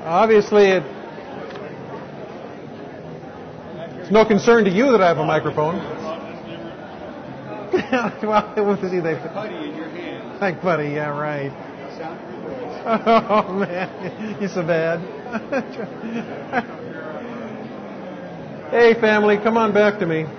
Obviously, it's no concern to you that I have a microphone. Well, it was Putty in your hand. Like putty, yeah, right. Oh, man. You're so bad. Hey, family, come on back to me.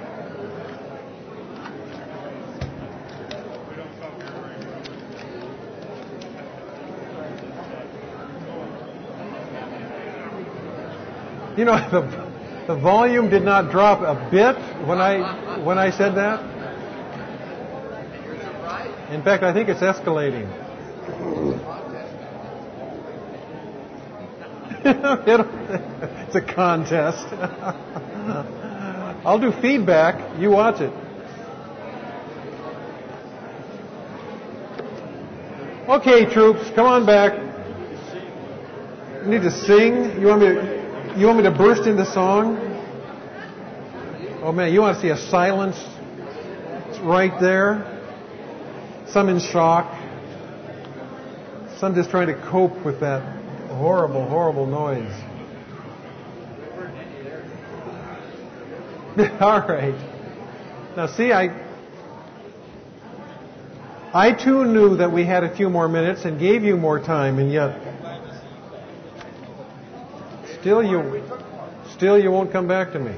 You know, the volume did not drop a bit when I said that. In fact, I think it's escalating. It's a contest. I'll do feedback. You watch it. Okay, troops, come on back. You need to sing. You want me to burst into song? Oh man, you want to see a silence? It's right there. Some in shock. Some just trying to cope with that horrible, horrible noise. All right. Now see, I too knew that we had a few more minutes and gave you more time, and yet still you won't come back to me.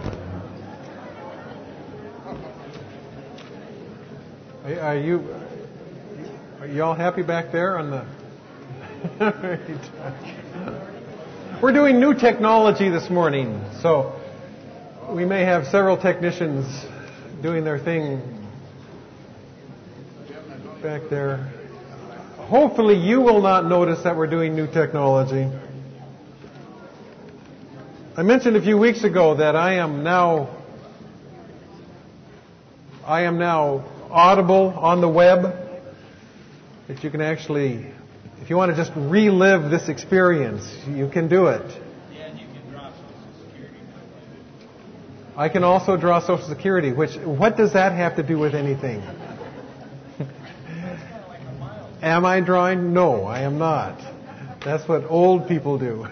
Are you all happy back there on the? We're doing new technology this morning, so we may have several technicians doing their thing back there. Hopefully you will not notice that we're doing new technology. I mentioned a few weeks ago that I am now audible on the web, that you can actually, if you want to just relive this experience, you can do it. Yeah, and you can draw Social Security. I can also draw Social Security, what does that have to do with anything? Am I drawing? No, I am not. That's what old people do.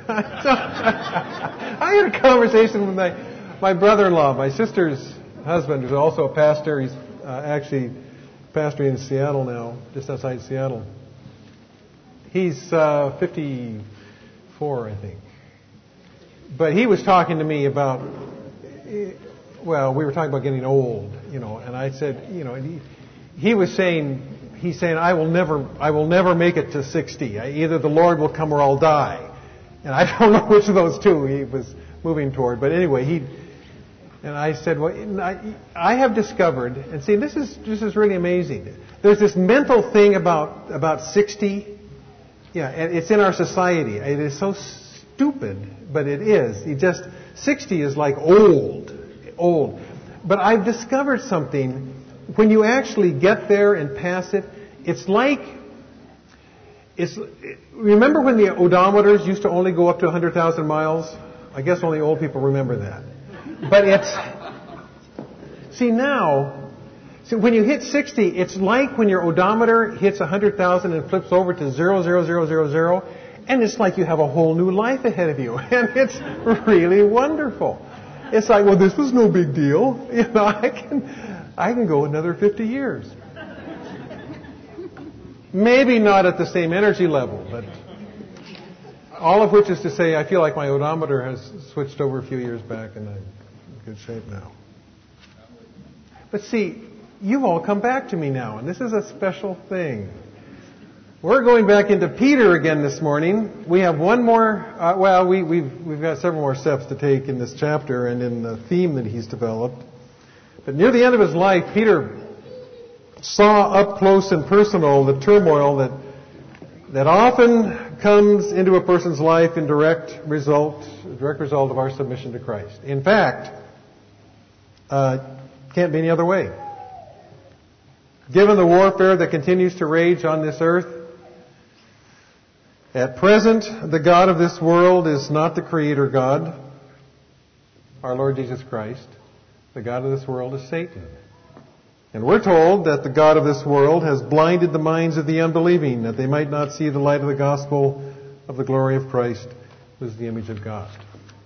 I had a conversation with my brother-in-law, my sister's husband, who's also a pastor. He's actually pastoring in Seattle now, just outside Seattle. He's 54, I think. But he was talking to me about, well, we were talking about getting old, and I said, he's saying, I will never make it to 60. Either the Lord will come or I'll die. And I don't know which of those two he was moving toward. But anyway, and I said, well, I have discovered, and see, this is really amazing. There's this mental thing about 60. Yeah, and it's in our society. It is so stupid, but it is. 60 is like old. But I've discovered something. When you actually get there and pass it, remember when the odometers used to only go up to 100,000 miles? I guess only old people remember that. But when you hit 60, it's like when your odometer hits 100,000 and flips over to 00000, and it's like you have a whole new life ahead of you. And it's really wonderful. It's like, well, this was no big deal. I can go another 50 years. Maybe not at the same energy level, but all of which is to say I feel like my odometer has switched over a few years back and I'm in good shape now. But see, you've all come back to me now, and this is a special thing. We're going back into Peter again this morning. We have one more, we've got several more steps to take in this chapter and in the theme that he's developed. But near the end of his life, Peter saw up close and personal the turmoil that often comes into a person's life in direct result of our submission to Christ. In fact, can't be any other way. Given the warfare that continues to rage on this earth, at present, the God of this world is not the Creator God, our Lord Jesus Christ. The God of this world is Satan. And we're told that the God of this world has blinded the minds of the unbelieving, that they might not see the light of the gospel of the glory of Christ, was the image of God.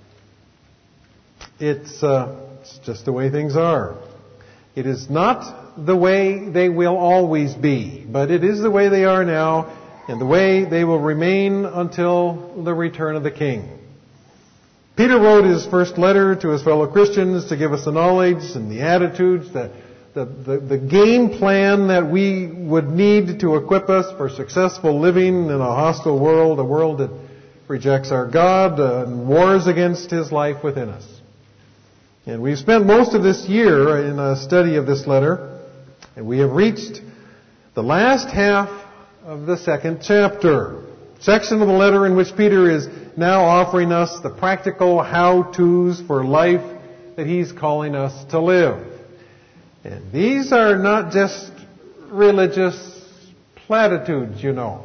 It's just the way things are. It is not the way they will always be, but it is the way they are now, and the way they will remain until the return of the King. Peter wrote his first letter to his fellow Christians to give us the knowledge and the attitudes, the game plan that we would need to equip us for successful living in a hostile world, a world that rejects our God and wars against His life within us. And we've spent most of this year in a study of this letter, and we have reached the last half of the second chapter, section of the letter in which Peter is now offering us the practical how-tos for life that he's calling us to live. And these are not just religious platitudes, you know.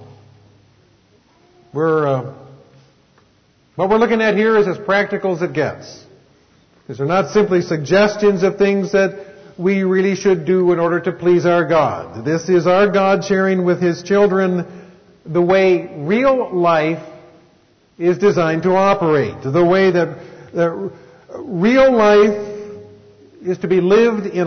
What we're looking at here is as practical as it gets. These are not simply suggestions of things that we really should do in order to please our God. This is our God sharing with His children the way real life is designed to operate. The way that real life is to be lived in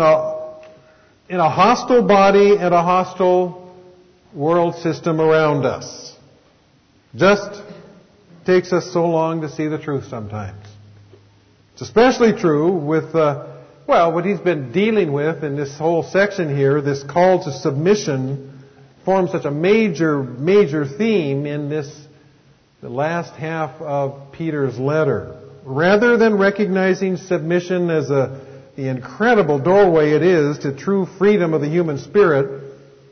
a hostile body and a hostile world system around us. Just takes us so long to see the truth sometimes. It's especially true with, what he's been dealing with in this whole section here. This call to submission forms such a major theme in the last half of Peter's letter. Rather than recognizing submission as the incredible doorway it is to true freedom of the human spirit,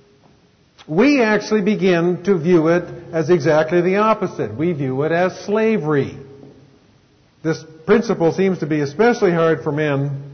we actually begin to view it as exactly the opposite. We view it as slavery. This principle seems to be especially hard for men.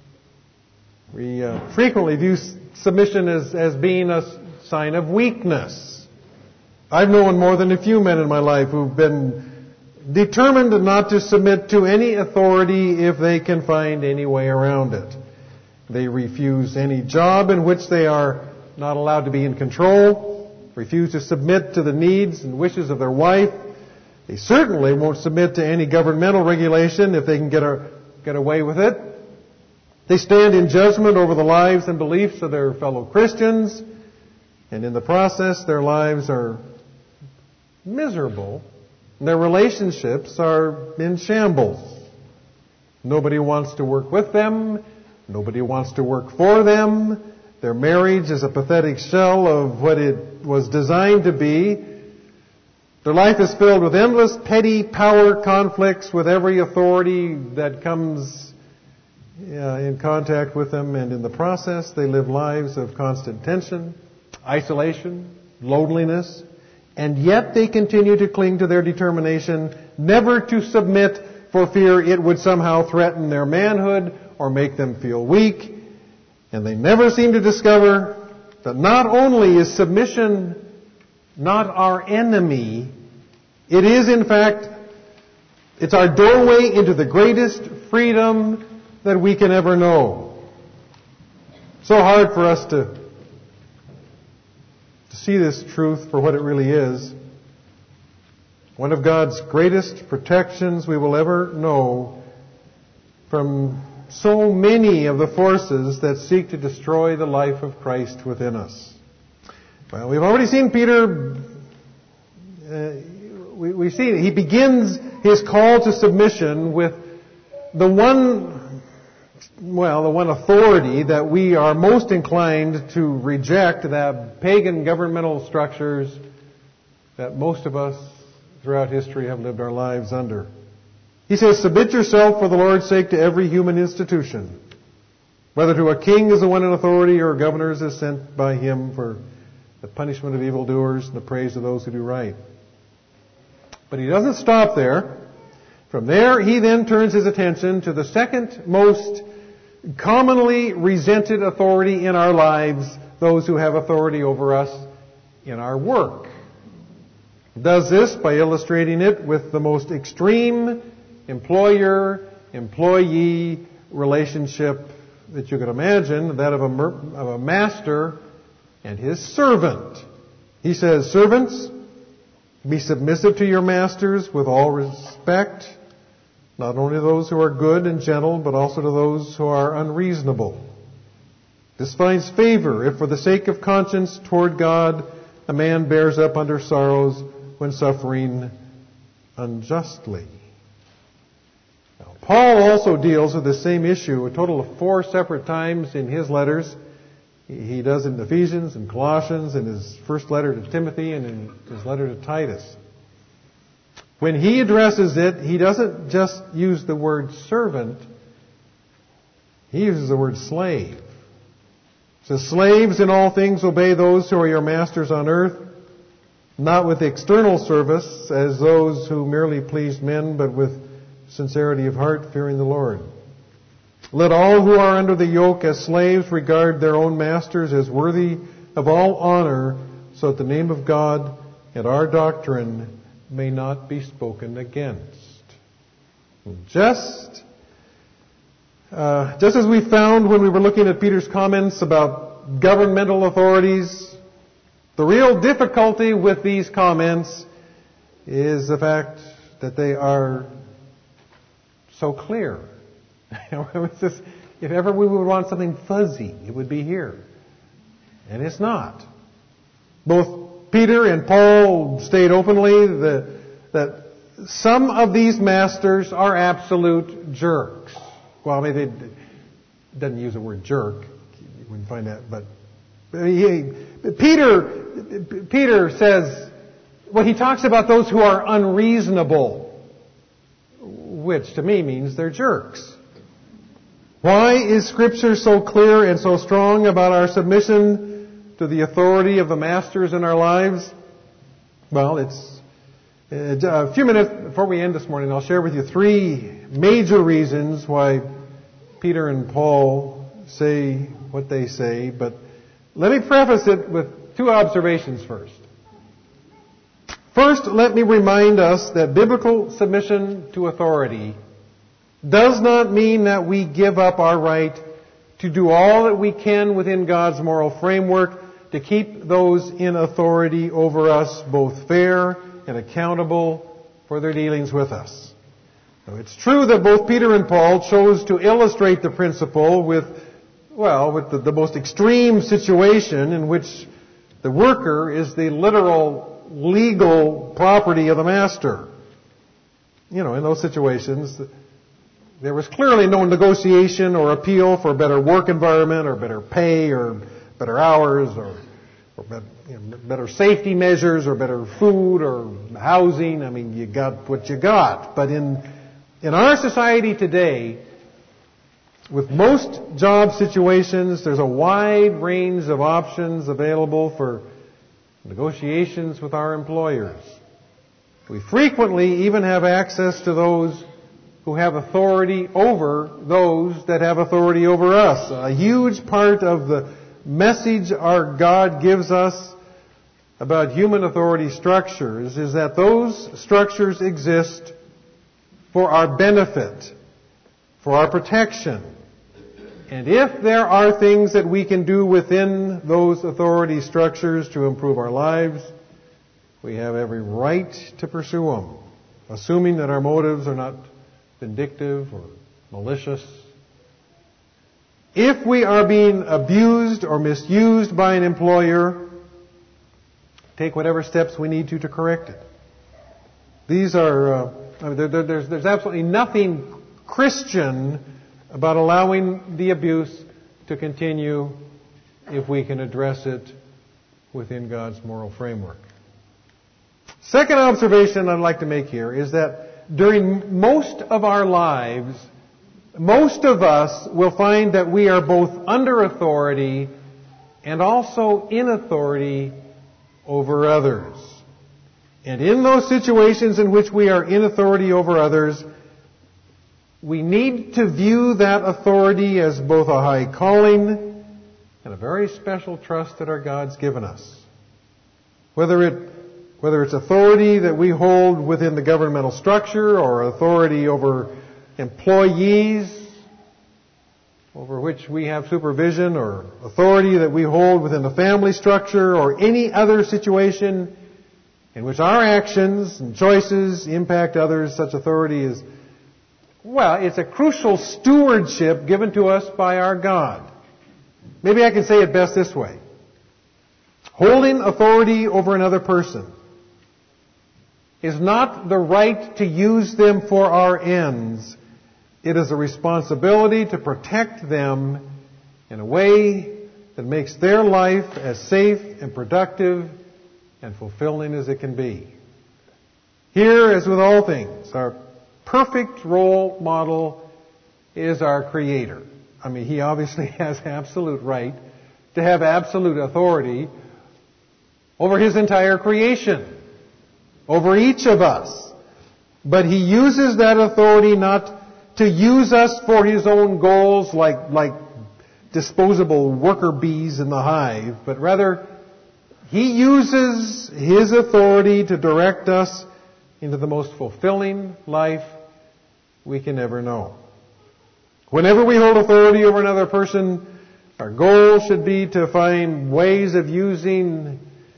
We frequently view submission as being a sign of weakness. I've known more than a few men in my life who've been determined not to submit to any authority if they can find any way around it. They refuse any job in which they are not allowed to be in control, refuse to submit to the needs and wishes of their wife. They certainly won't submit to any governmental regulation if they can get away with it. They stand in judgment over the lives and beliefs of their fellow Christians, and in the process their lives are miserable. Their relationships are in shambles. Nobody wants to work with them. Nobody wants to work for them. Their marriage is a pathetic shell of what it was designed to be. Their life is filled with endless petty power conflicts with every authority that comes in contact with them, and in the process they live lives of constant tension, isolation, loneliness, and yet they continue to cling to their determination never to submit for fear it would somehow threaten their manhood or make them feel weak. And they never seem to discover that not only is submission not our enemy, it is in fact, it's our doorway into the greatest freedom that we can ever know. So hard for us to see this truth for what it really is. One of God's greatest protections we will ever know from so many of the forces that seek to destroy the life of Christ within us. Well, we've already seen Peter, we see he begins his call to submission with the one authority that we are most inclined to reject, the pagan governmental structures that most of us throughout history have lived our lives under. He says, submit yourself for the Lord's sake to every human institution, whether to a king as the one in authority or governors as sent by him for the punishment of evildoers and the praise of those who do right. But he doesn't stop there. From there, he then turns his attention to the second most commonly resented authority in our lives, those who have authority over us in our work. He does this by illustrating it with the most extreme employer-employee relationship that you can imagine, that of a master and his servant. He says, servants, Be submissive to your masters with all respect, not only to those who are good and gentle, but also to those who are unreasonable. This finds favor if for the sake of conscience toward God a man bears up under sorrows when suffering unjustly. Now, Paul also deals with the same issue a total of 4 separate times in his letters. He does it in Ephesians and Colossians, in his first letter to Timothy, and in his letter to Titus. When he addresses it, he doesn't just use the word servant, he uses the word slave. He says, slaves, in all things obey those who are your masters on earth, not with external service as those who merely please men, but with sincerity of heart, fearing the Lord. Let all who are under the yoke as slaves regard their own masters as worthy of all honor, so that the name of God and our doctrine may not be spoken against. Just as we found when we were looking at Peter's comments about governmental authorities, the real difficulty with these comments is the fact that they are so clear. If ever we would want something fuzzy, it would be here. And it's not. Both Peter and Paul state openly that some of these masters are absolute jerks. Well, I mean, it doesn't use the word jerk. You wouldn't find that. But Peter says, well, he talks about those who are unreasonable, which to me means they're jerks. Why is Scripture so clear and so strong about our submission to the authority of the masters in our lives? Well, it's a few minutes before we end this morning, I'll share with you 3 major reasons why Peter and Paul say what they say, but let me preface it with 2 observations first. First, let me remind us that biblical submission to authority does not mean that we give up our right to do all that we can within God's moral framework to keep those in authority over us both fair and accountable for their dealings with us. Now, it's true that both Peter and Paul chose to illustrate the principle with the most extreme situation in which the worker is the literal legal property of the master. In those situations, there was clearly no negotiation or appeal for a better work environment or better pay or better hours or better safety measures or better food or housing. I mean, you got what you got. But in our society today, with most job situations, there's a wide range of options available for negotiations with our employers. We frequently even have access to those who have authority over those that have authority over us. A huge part of the message our God gives us about human authority structures is that those structures exist for our benefit, for our protection. And if there are things that we can do within those authority structures to improve our lives, we have every right to pursue them, assuming that our motives are not vindictive or malicious. If we are being abused or misused by an employer, take whatever steps we need to correct it. These are, there's absolutely nothing Christian about allowing the abuse to continue if we can address it within God's moral framework. Second observation I'd like to make here is that during most of our lives, most of us will find that we are both under authority and also in authority over others. And in those situations in which we are in authority over others, we need to view that authority as both a high calling and a very special trust that our God's given us. Whether it's authority that we hold within the governmental structure or authority over employees over which we have supervision, or authority that we hold within the family structure or any other situation in which our actions and choices impact others, such authority is, well, it's a crucial stewardship given to us by our God. Maybe I can say it best this way. Holding authority over another person is not the right to use them for our ends. It is a responsibility to protect them in a way that makes their life as safe and productive and fulfilling as it can be. Here, as with all things, our perfect role model is our Creator. I mean, He obviously has absolute right to have absolute authority over His entire creation, over each of us. But He uses that authority not to use us for His own goals like disposable worker bees in the hive, but rather He uses His authority to direct us into the most fulfilling life we can ever know. Whenever we hold authority over another person, our goal should be to find ways of using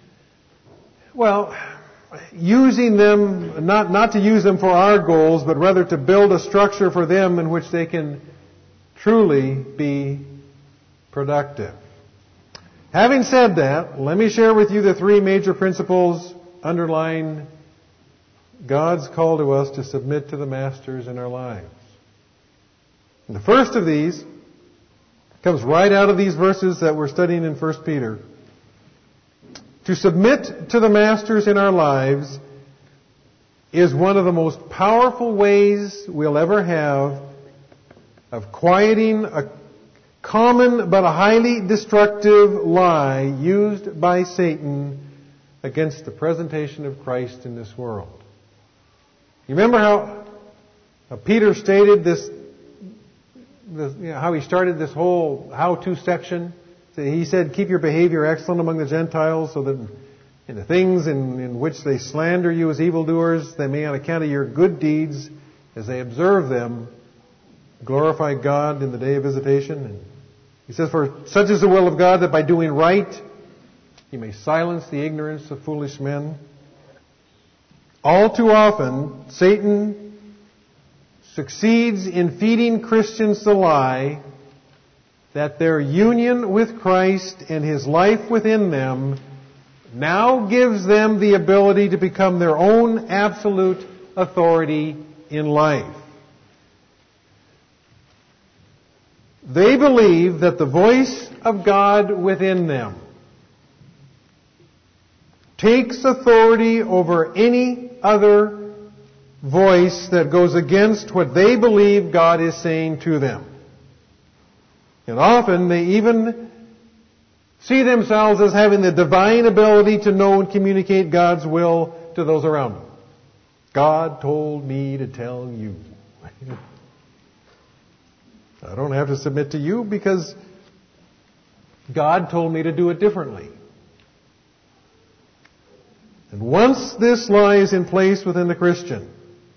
them, not to use them for our goals, but rather to build a structure for them in which they can truly be productive. Having said that, let me share with you the three major principles underlying God's call to us to submit to the masters in our lives. And the first of these comes right out of these verses that we're studying in 1 Peter. To submit to the masters in our lives is one of the most powerful ways we'll ever have of quieting a common but a highly destructive lie used by Satan against the presentation of Christ in this world. You remember how Peter stated this, how he started this whole how-to section? He said, keep your behavior excellent among the Gentiles so that in the things in which they slander you as evildoers, they may on account of your good deeds, as they observe them, glorify God in the day of visitation. And he says, for such is the will of God that by doing right, He may silence the ignorance of foolish men. All too often, Satan succeeds in feeding Christians the lie that their union with Christ and His life within them now gives them the ability to become their own absolute authority in life. They believe that the voice of God within them takes authority over any other voice that goes against what they believe God is saying to them. And often they even see themselves as having the divine ability to know and communicate God's will to those around them. God told me to tell you. I don't have to submit to you because God told me to do it differently. And once this lie is in place within the Christian,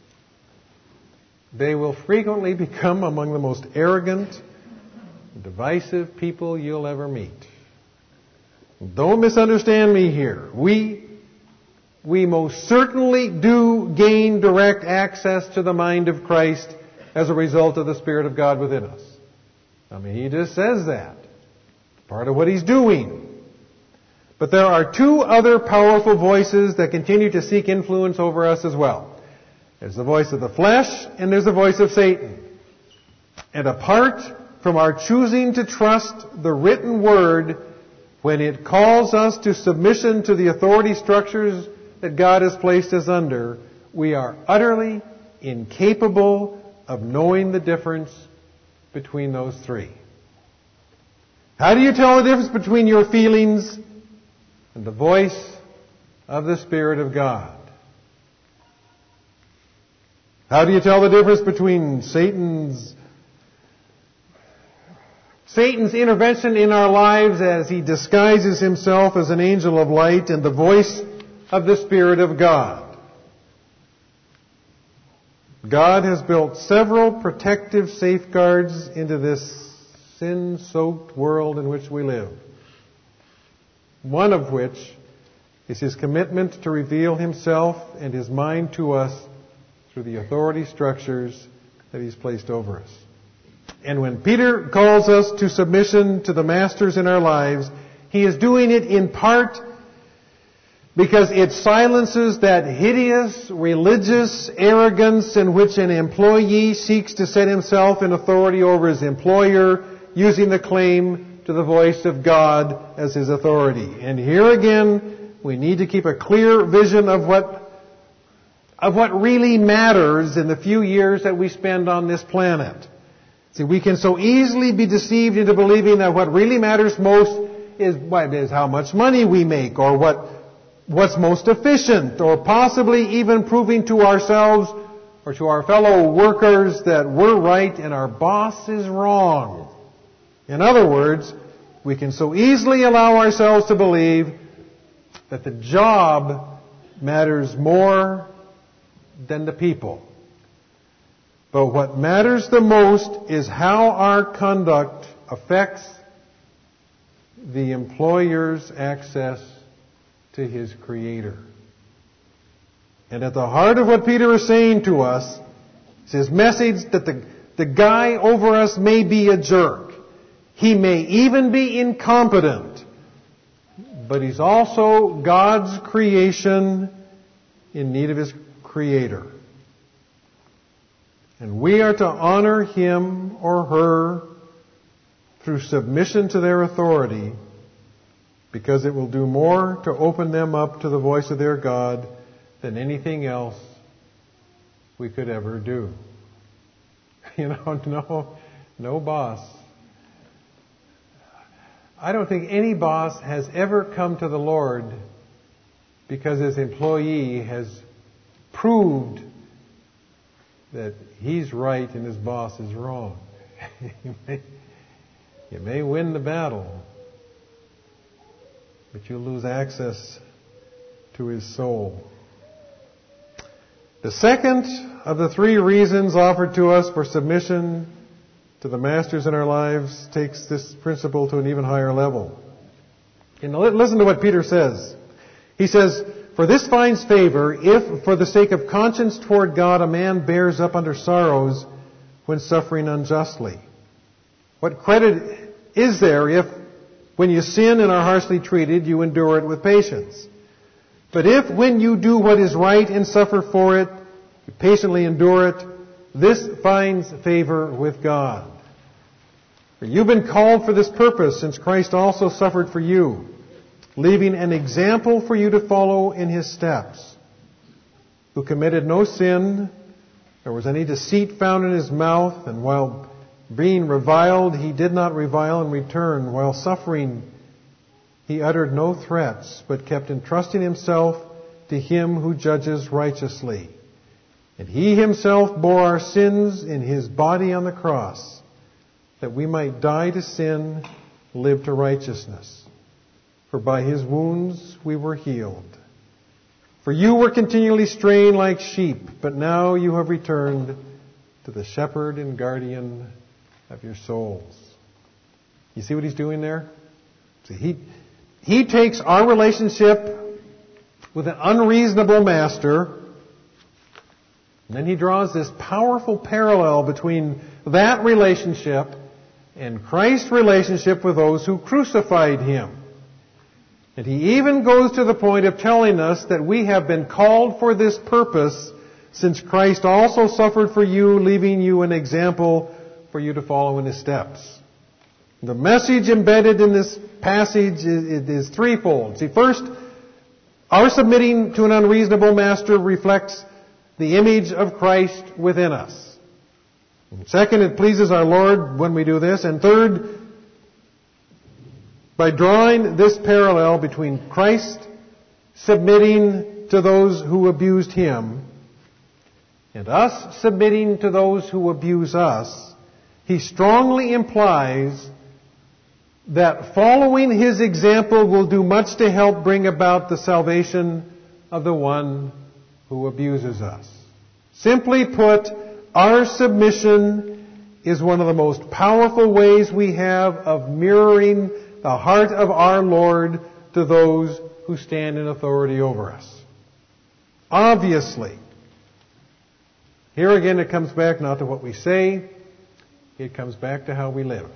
they will frequently become among the most arrogant, divisive people you'll ever meet. Don't misunderstand me here. We most certainly do gain direct access to the mind of Christ as a result of the Spirit of God within us. I mean, He just says that. Part of what He's doing. But there are two other powerful voices that continue to seek influence over us as well. There's the voice of the flesh and there's the voice of Satan. And apart from our choosing to trust the written word when it calls us to submission to the authority structures that God has placed us under, we are utterly incapable of knowing the difference between those three. How do you tell the difference between your feelings and the voice of the Spirit of God? How do you tell the difference between Satan's intervention in our lives as he disguises himself as an angel of light and the voice of the Spirit of God? God has built several protective safeguards into this sin-soaked world in which we live. One of which is His commitment to reveal Himself and His mind to us through the authority structures that He's placed over us. And when Peter calls us to submission to the masters in our lives, he is doing it in part because it silences that hideous religious arrogance in which an employee seeks to set himself in authority over his employer, using the claim to the voice of God as his authority. And here again, we need to keep a clear vision of what really matters in the few years that we spend on this planet. See, we can so easily be deceived into believing that what really matters most is how much money we make, or what's most efficient, or possibly even proving to ourselves or to our fellow workers that we're right and our boss is wrong. In other words, we can so easily allow ourselves to believe that the job matters more than the people. But what matters the most is how our conduct affects the employer's access to his Creator. And at the heart of what Peter is saying to us is his message that the guy over us may be a jerk. He may even be incompetent. But he's also God's creation in need of his Creator. And we are to honor him or her through submission to their authority, because it will do more to open them up to the voice of their God than anything else we could ever do. No boss. I don't think any boss has ever come to the Lord because his employee has proved that he's right and his boss is wrong. You may win the battle, but you'll lose access to his soul. The second of the three reasons offered to us for submission to the masters in our lives takes this principle to an even higher level. And listen to what Peter says. He says, "For this finds favor if, for the sake of conscience toward God, a man bears up under sorrows when suffering unjustly. What credit is there if, when you sin and are harshly treated, you endure it with patience? But if, when you do what is right and suffer for it, you patiently endure it, this finds favor with God. For you've been called for this purpose, since Christ also suffered for you, leaving an example for you to follow in his steps, who committed no sin, nor was any deceit found in his mouth, and while being reviled, he did not revile in return. While suffering, he uttered no threats, but kept entrusting himself to him who judges righteously. And he himself bore our sins in his body on the cross, that we might die to sin, live to righteousness. For by his wounds we were healed. For you were continually straying like sheep, but now you have returned to the shepherd and guardian of your souls." You see what he's doing there? See, he takes our relationship with an unreasonable master, and then he draws this powerful parallel between that relationship and Christ's relationship with those who crucified him. And he even goes to the point of telling us that we have been called for this purpose, since Christ also suffered for you, leaving you an example for you to follow in his steps. The message embedded in this passage is threefold. See, first, our submitting to an unreasonable master reflects the image of Christ within us. And second, it pleases our Lord when we do this. And third, by drawing this parallel between Christ submitting to those who abused him and us submitting to those who abuse us, he strongly implies that following his example will do much to help bring about the salvation of the one who abuses us. Simply put, our submission is one of the most powerful ways we have of mirroring the heart of our Lord to those who stand in authority over us. Obviously. Here again it comes back not to what we say, it comes back to how we live.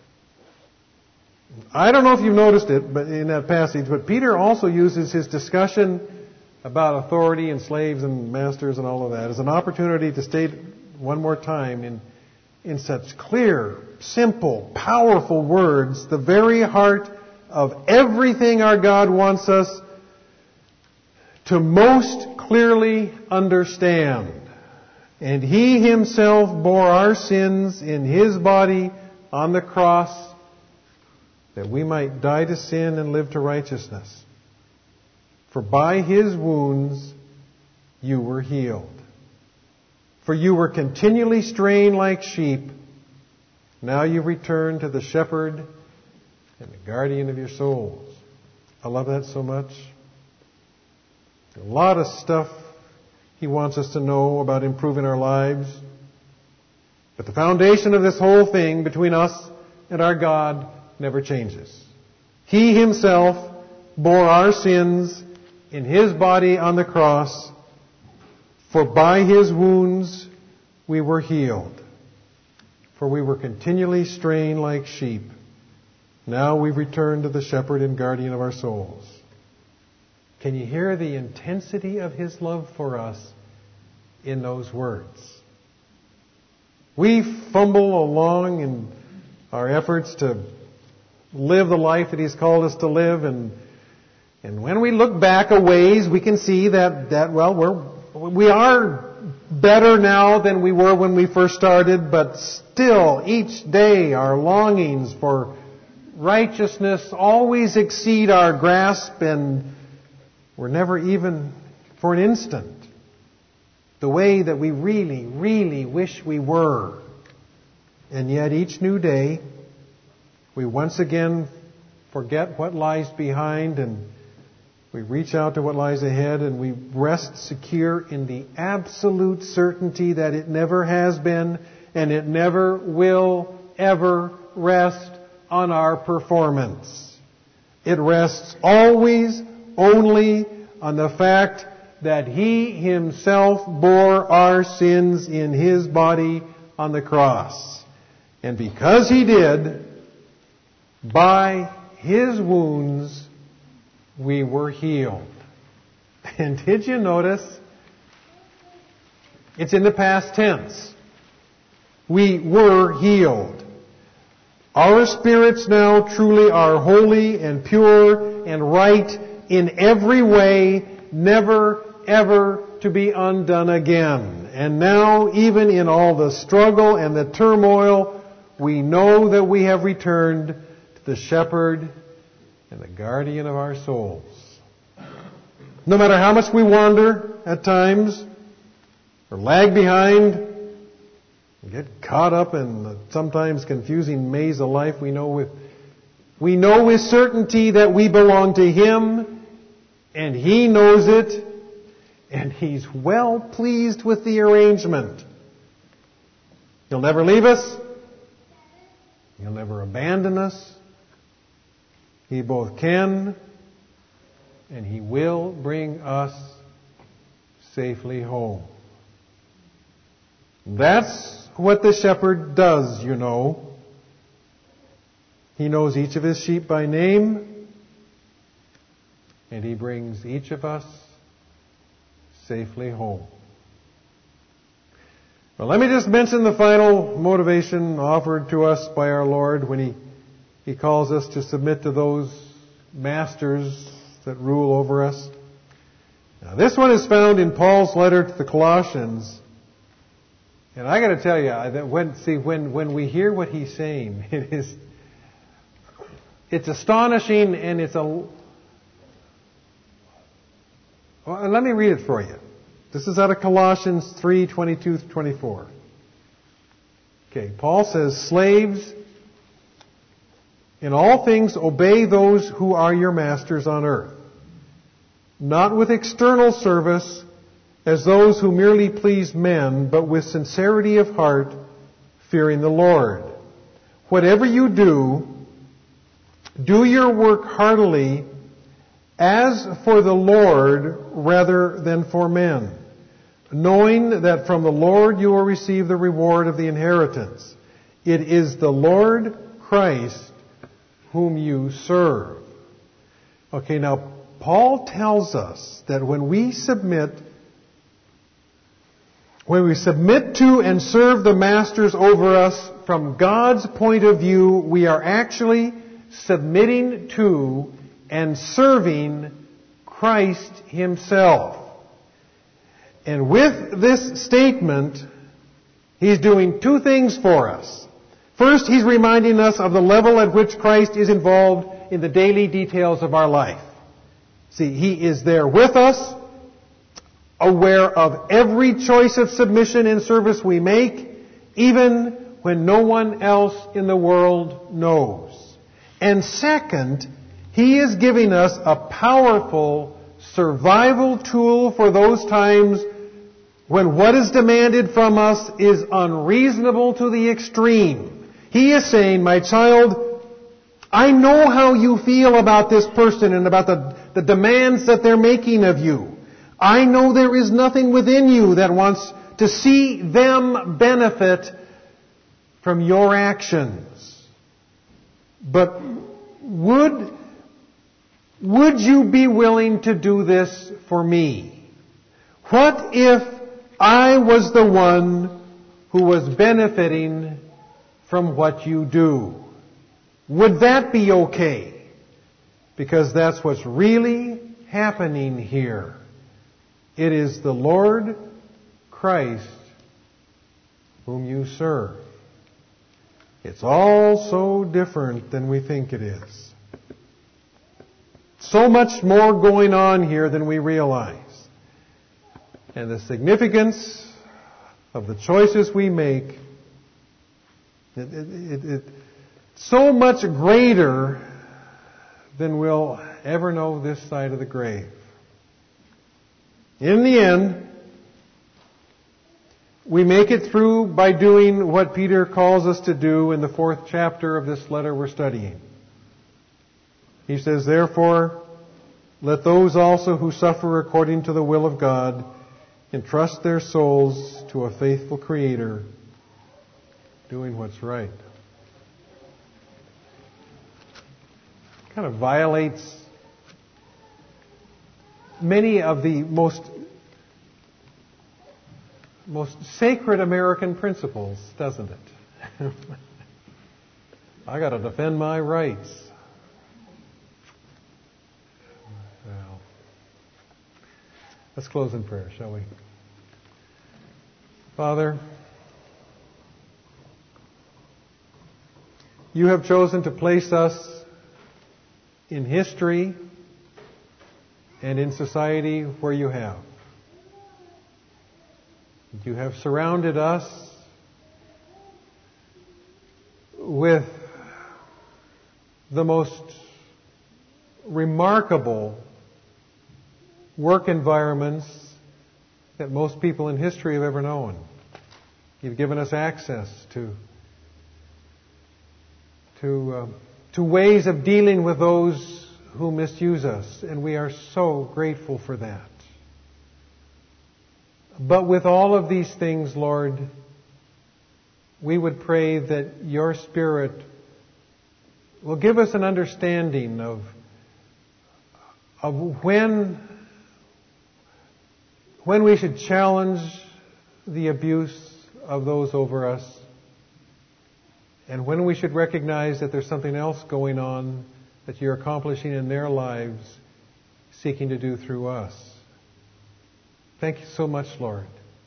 I don't know if you've noticed it but in that passage, but Peter also uses his discussion about authority and slaves and masters and all of that as an opportunity to state one more time in such clear, simple, powerful words the very heart of everything our God wants us to most clearly understand. And He Himself bore our sins in His body on the cross that we might die to sin and live to righteousness. For by His wounds you were healed. For you were continually straying like sheep. Now you've returned to the shepherd and the guardian of your souls. I love that so much. A lot of stuff He wants us to know about improving our lives. But the foundation of this whole thing between us and our God never changes. He Himself bore our sins in His body on the cross, for by His wounds we were healed. For we were continually straying like sheep. Now we've returned to the shepherd and guardian of our souls. Can you hear the intensity of His love for us in those words? We fumble along in our efforts to live the life that He's called us to live, and when we look back a ways, we can see that we are better now than we were when we first started, but still, each day, our longings for righteousness always exceed our grasp, and we're never even for an instant the way that we really, really wish we were. And yet each new day, we once again forget what lies behind and we reach out to what lies ahead, and we rest secure in the absolute certainty that it never has been and it never will ever rest on our performance. It rests always only on the fact that He Himself bore our sins in His body on the cross. And because He did, by His wounds we were healed. And did you notice? It's in the past tense. We were healed. Our spirits now truly are holy and pure and right in every way, never ever to be undone again. And now, even in all the struggle and the turmoil, we know that we have returned to the shepherd and the guardian of our souls. No matter how much we wander at times, or lag behind, and get caught up in the sometimes confusing maze of life, we know with certainty that we belong to Him, and He knows it, and He's well pleased with the arrangement. He'll never leave us. He'll never abandon us. He both can and He will bring us safely home. That's what the shepherd does, you know. He knows each of His sheep by name, and He brings each of us safely home. Well, let me just mention the final motivation offered to us by our Lord when He calls us to submit to those masters that rule over us. Now, this one is found in Paul's letter to the Colossians. And I got to tell you, that when we hear what he's saying, it's astonishing, and let me read it for you. This is out of Colossians 3:22-24. Okay, Paul says, "Slaves, in all things obey those who are your masters on earth, not with external service as those who merely please men, but with sincerity of heart, fearing the Lord. Whatever you do, do your work heartily as for the Lord rather than for men, knowing that from the Lord you will receive the reward of the inheritance. It is the Lord Christ whom you serve. Okay, now Paul tells us that when we submit to and serve the masters over us, from God's point of view, we are actually submitting to and serving Christ Himself. And with this statement, he's doing two things for us. First, he's reminding us of the level at which Christ is involved in the daily details of our life. See, He is there with us, aware of every choice of submission and service we make, even when no one else in the world knows. And second, He is giving us a powerful survival tool for those times when what is demanded from us is unreasonable to the extreme. He is saying, my child, I know how you feel about this person and about the demands that they're making of you. I know there is nothing within you that wants to see them benefit from your actions. But would you be willing to do this for me? What if I was the one who was benefiting from what you do? Would that be okay? Because that's what's really happening here. It is the Lord Christ whom you serve. It's all so different than we think it is. So much more going on here than we realize. And the significance of the choices we make, so much greater than we'll ever know this side of the grave. In the end, we make it through by doing what Peter calls us to do in the 4th chapter of this letter we're studying. He says, therefore, let those also who suffer according to the will of God entrust their souls to a faithful Creator, doing what's right. Kind of violates many of the most sacred American principles, doesn't it? I got to defend my rights. Well, let's close in prayer, shall we? Father, you have chosen to place us in history and in society where you have. You have surrounded us with the most remarkable work environments that most people in history have ever known. You've given us access to ways of dealing with those who misuse us, and we are so grateful for that. But with all of these things, Lord, we would pray that your Spirit will give us an understanding of when we should challenge the abuse of those over us, and when we should recognize that there's something else going on that you're accomplishing in their lives, seeking to do through us. Thank you so much, Lord.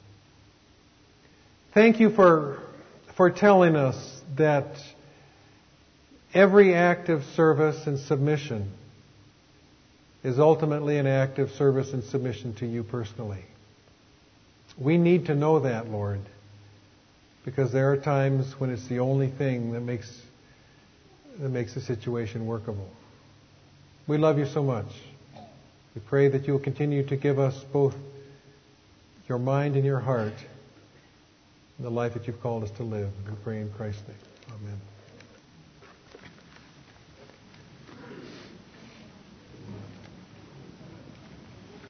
Thank you for telling us that every act of service and submission is ultimately an act of service and submission to you personally. We need to know that, Lord, because there are times when it's the only thing that makes the situation workable. We love you so much. We pray that you will continue to give us both your mind and your heart in the life that you've called us to live. We pray in Christ's name. Amen.